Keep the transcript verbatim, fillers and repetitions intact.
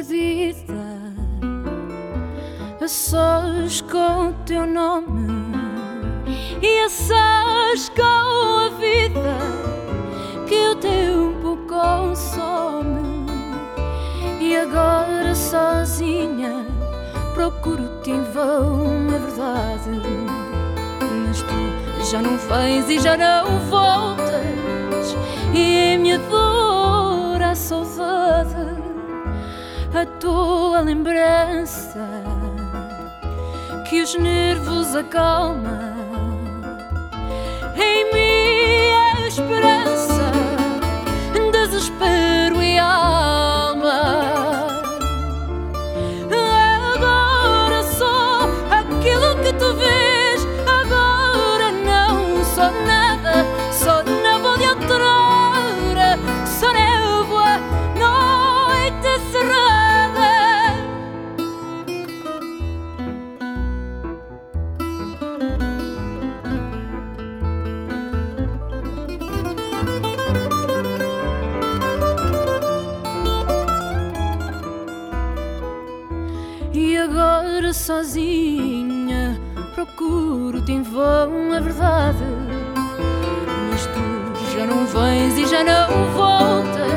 perdida, a sós com o teu nome e a sós com a vida que o tempo consome. E agora sozinha procuro-te em vão, é verdade, mas tu já não vens e já não voltas, e a minha dor, a saudade, a tua lembrança que os nervos acalma. Em mim a esperança, desespero e alma. Agora sou aquilo que tu vês, agora não sou nada, sou névoa de outrora, sou névoa, noite cerrada. E agora sozinha procuro-te em vão, é verdade, mas tu já não vens e já não voltas,